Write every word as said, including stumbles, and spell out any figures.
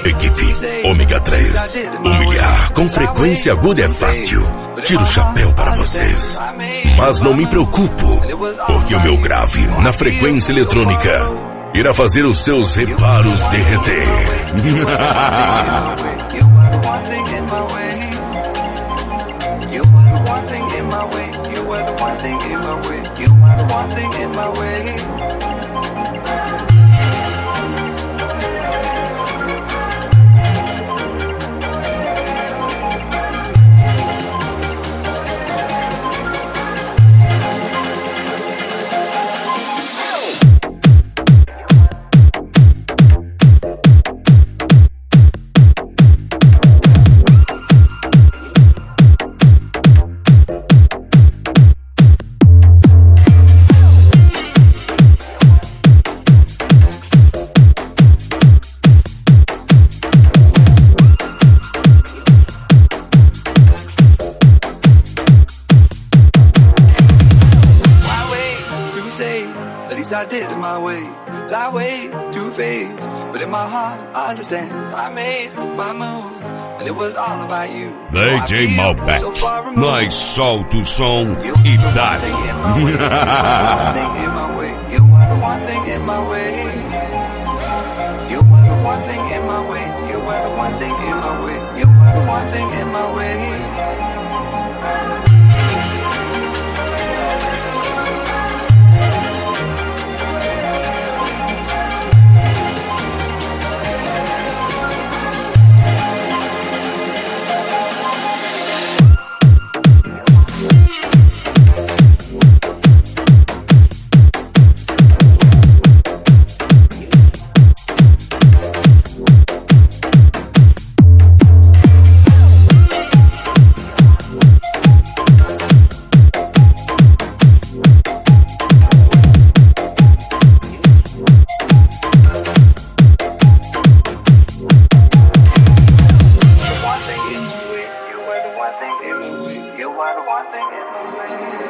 Equipe Ômega três. Humilhar com frequência aguda é fácil. Tiro o chapéu para vocês. Mas não me preocupo, porque o meu grave na frequência eletrônica irá fazer os seus reparos derreter. I did it my way, lie way too faced, but in my heart I understand. I made my move, and it was all about you. D J Malbec, nós solta o som e dá. You are the one thing in my way. You are the one thing in my way. You are the one thing in my way. You are the one thing in my way. You are the one thing in my way.